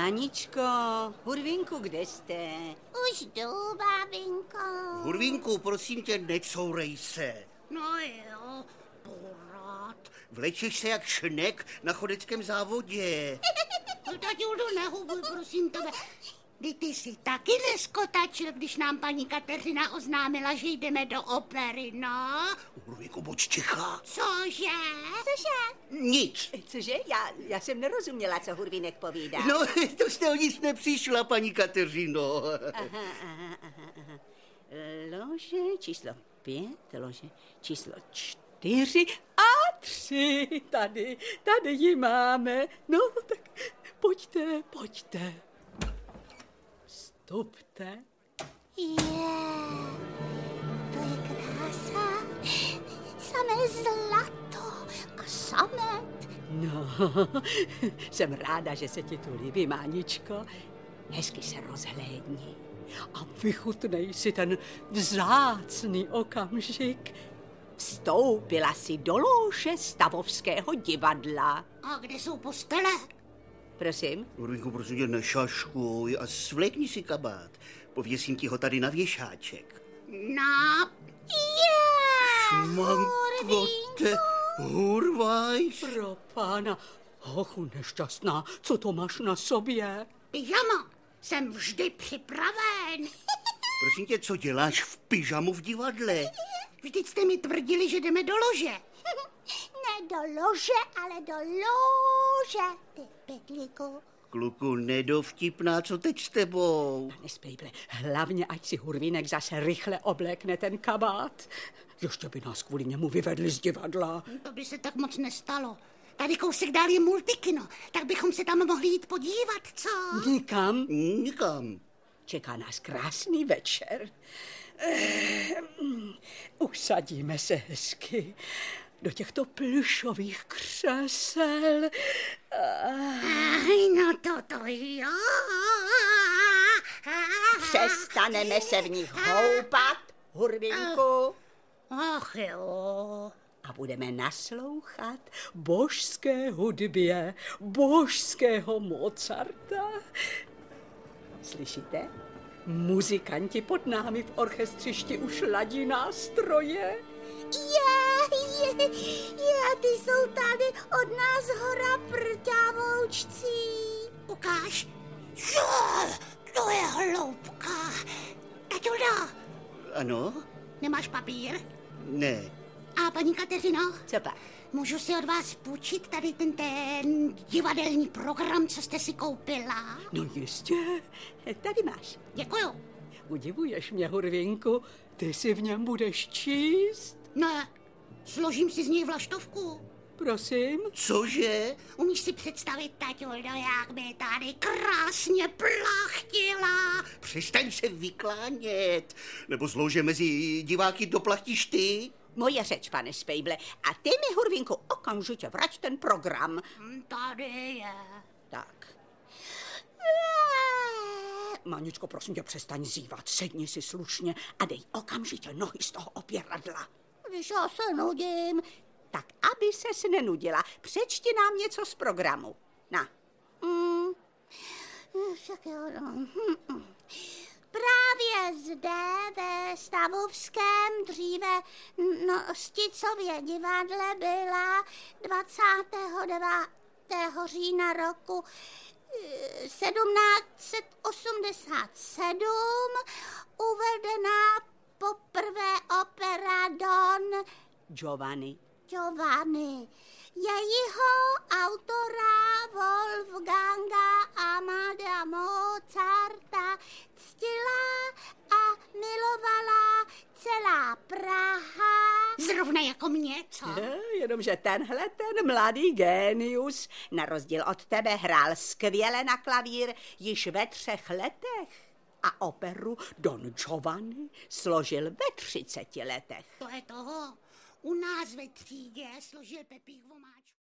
Máničko, Hurvinku, kde jste? Už jdu, bábinko. Hurvinku, prosím tě, necourej se. No jo, pořád. Vlečeš se jak šnek na chodeckém závodě. Taťuldo, nehubuj, prosím tebe. Ty jsi taky neskotačil, když nám paní Kateřina oznámila, že jdeme do opery, no? Hurvinku, buď tichá. Cože? Nic. Cože? Já jsem nerozuměla, co Hurvínek povídá. No, to jste o nic nepřišla, paní Kateřino. Aha. Lože číslo 5, lože číslo 4 a 3. Tady ji máme. No, tak pojďte. Vstupte. To je krása. Samé zlato a samet. No, jsem ráda, že se ti tu líbí, Máničko. Hezky se rozhlédni a vychutnej si ten vzácný okamžik. Vstoupila si do lóže Stavovského divadla. A kde jsou postele? Prosím? Hurvinku, prosím tě, nešaškuj a svlékni si kabát. Pověsím ti ho tady na věšáček. No, Šmankote, hurvajs. Pro pána, hochu nešťastná, co to máš na sobě? pyžamo, jsem vždy připraven. Prosím tě, co děláš v pyžamu v divadle? Vždyť jste mi tvrdili, že jdeme do lože. Ne do lože, ale do lóže, ty pytlíku. Kluku, nedovtipná, co teď s tebou? Nespejble, hlavně ať si Hurvínek zase rychle oblékne ten kabát. Ještě by nás kvůli němu vyvedli z divadla. To by se tak moc nestalo. Tady kousek dál je multikino, tak bychom se tam mohli jít podívat, co? Nikam. Čeká nás krásný večer. Usadíme se hezky do těchto plušových křesel. No to jo. Přestaneme se v nich houpat, Hurvinku. Ach jo. A budeme naslouchat božské hudbě, božského Mozarta. Slyšíte? Muzikanti pod námi v orchestřišti už ladí nástroje. Ty jsou tady od nás hora prťavoučcí. Ukáž. Jo, to je hloubka. Taťuldo, Ano? nemáš papír? Ne. A paní Kateřino? Co pak? Můžu si od vás půjčit tady ten divadelní program, co jste si koupila? No jistě, tady máš. Děkuju. Udivuješ mě, Hurvinku, ty si v něm budeš číst? Ne, složím si z něj vlaštovku. Prosím? Cože? Umíš si představit, taťuldo, jak by tady krásně plachtila? Přestaň se vyklánět. Nebo zlože mezi diváky doplachtíš ty? Moje řeč, pane Spejble. A ty mi, Hurvinku, okamžitě vrať ten program. Tady je. Tak. Maničko, prosím tě, přestaň zívat, sedni si slušně a dej okamžitě nohy z toho opěradla. Víš, já se nudím. Tak, aby ses nenudila, přečti nám něco z programu. Na. Právě zde ve Stavovském dříve Sticově divadle byla 29. října roku 1787 uvedena poprvé opera Don Giovanni. Jejího autora Wolfganga Amadea Mozarta ctila a milovala celá Praha. Zrovna jako mě, co? Jenomže ten mladý génius, na rozdíl od tebe, hrál skvěle na klavír již ve 3 letech. A operu Don Giovanni složil ve 30 letech. To je toho. U nás ve třídě složil Pepík Vomáčku.